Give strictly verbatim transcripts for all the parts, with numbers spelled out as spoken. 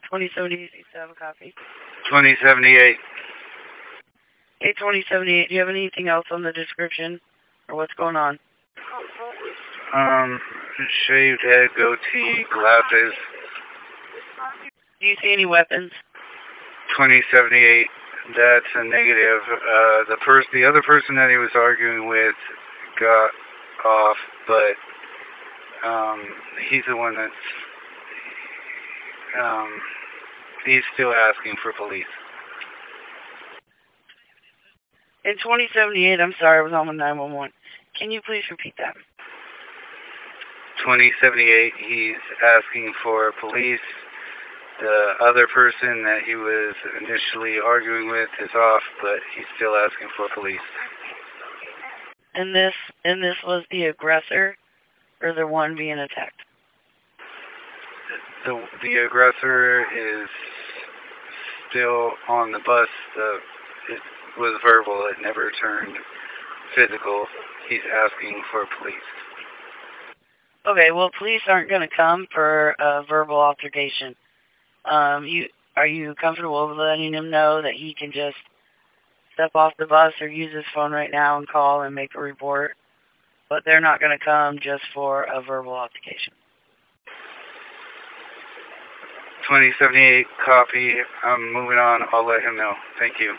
twenty seventy-eight, do you still have a copy? twenty seventy-eight. Hey, twenty seventy-eight, do you have anything else on the description? Or what's going on? Um, shaved head, goatee, glasses. Do you see any weapons? twenty seventy-eight. That's a negative. Uh, the first, the other person that he was arguing with got off, but um, he's the one that's um, he's still asking for police. In twenty seventy-eight, I'm sorry, I was on the nine one one. Can you please repeat that? twenty seventy-eight, he's asking for police. The other person that he was initially arguing with is off, but he's still asking for police. And this, and this was the aggressor, or the one being attacked? The, the aggressor is still on the bus. The, it was verbal. It never turned physical. He's asking for police. Okay, well, police aren't going to come for a verbal altercation. Um, you are you comfortable with letting him know that he can just step off the bus or use his phone right now and call and make a report? But they're not going to come just for a verbal altercation. twenty seventy-eight, copy. I'm moving on. I'll let him know. Thank you.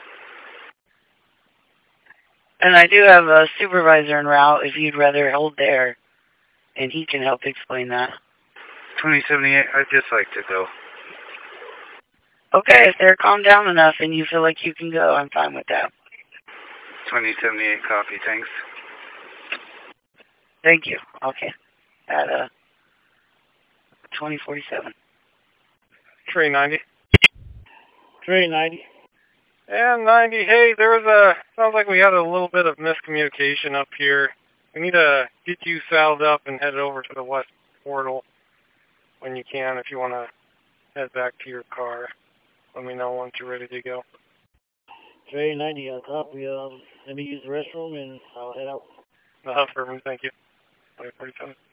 And I do have a supervisor en route if you'd rather hold there, and he can help explain that. twenty seventy-eight, I'd just like to go. Okay, if they're calmed down enough and you feel like you can go, I'm fine with that. twenty seventy-eight, copy. Thanks. Thank you. Okay. At uh, twenty forty-seven. three ninety. three ninety. And ninety, hey, there was a, sounds like we had a little bit of miscommunication up here. We need to get you saddled up and headed over to the west portal when you can, if you want to head back to your car. Let me know once you're ready to go. three ninety, I'll copy. Um, let me use the restroom and I'll head out. Uh, perfect, thank you. twenty forty-seven.